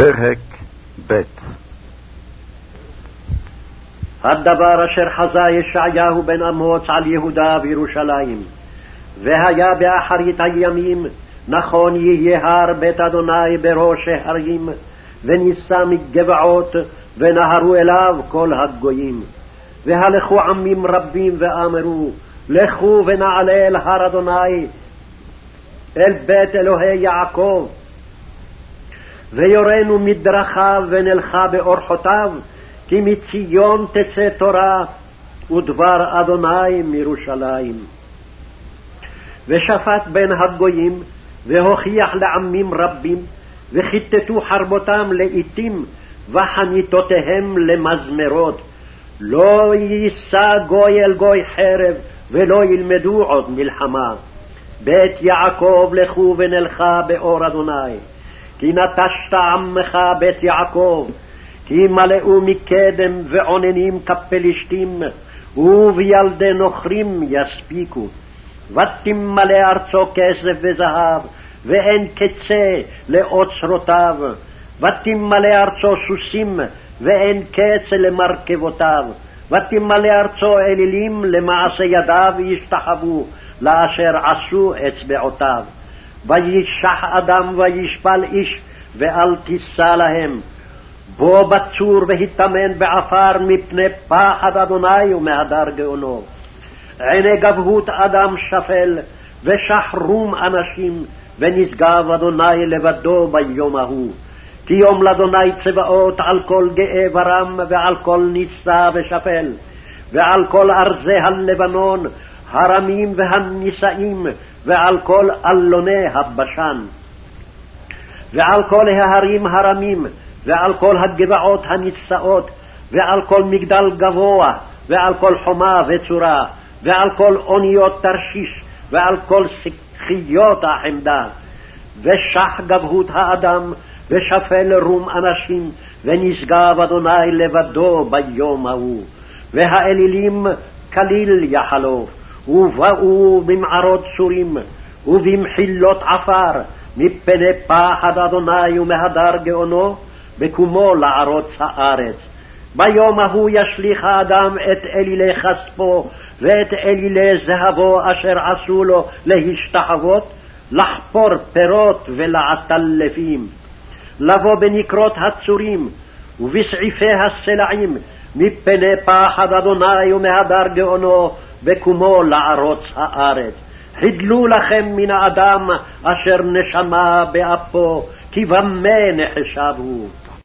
פרק ב'. הדבר אשר חזה ישעיהו בן אמוץ על יהודה וירושלים. והיה באחרית הימים, נכון יהיה הר בית אדוני בראש ההרים, ונישא מגבעות, ונהרו אליו כל הגויים. והלכו עמים רבים ואמרו, לכו ונעלה אל הר אדוני, אל בית אלוהי יעקב, ויורנו מדרכיו ונלכה באורחותיו, כי מציון תצא תורה ודבר אדוני מירושלים. ושפט בין הגויים והוכיח לעמים רבים, וכיתתו חרבותם לאיתים וחניתותיהם למזמרות. לא יישא גוי אל גוי חרב, ולא ילמדו עוד מלחמה. בית יעקב לכו ונלכה באור אדוני, כי נטשת עמך בית יעקב, כי מלאו מקדם ועוננים כפלשתים, ובילדי נוכרים יספיקו. ותמלא ארצו כסף וזהב, ואין קצה לאוצרותיו. ותמלא ארצו סוסים, ואין קץ למרכבותיו. ותמלא ארצו אלילים, למעשה ידיו ישתחוו, לאשר עשו אצבעותיו. וישח אדם וישפל איש, ואל תישא להם. בו בצור והתאמן בעפר, מפני פחד אדוני ומהדר גאונו. עיני גבהות אדם שפל, ושחרום אנשים, ונשגב אדוני לבדו ביום ההוא. כי יום לאדוני צבאות על כל גאה ורם, ועל כל נישא ושפל, ועל כל ארזי הלבנון, הרמים והנישאים, ועל כל אלוני הבשן, ועל כל ההרים הרמים, ועל כל הגבעות הנישאות, ועל כל מגדל גבוה, ועל כל חומה וצורה, ועל כל אוניות תרשיש, ועל כל שחיות החמדה. ושח גבהות האדם, ושפל רום אנשים, ונשגב אדוני לבדו ביום ההוא. והאלילים כליל יחלוף, ובאו במערות צורים, ובמחילות עפר, מפני פחד אדוני ומהדר גאונו, בקומו לערוץ הארץ. ביום ההוא ישליך האדם את אלילי כספו, ואת אלילי זהבו אשר עשו לו להשתחוות, לחפור פירות ולעטלפים, לבוא בנקרות הצורים ובסעיפי הסלעים, מפני פחד אדוני ומהדר גאונו, בקומו לערוץ הארץ. חדלו לכם מן האדם אשר נשמה באפו, כי במה נחשב הוא.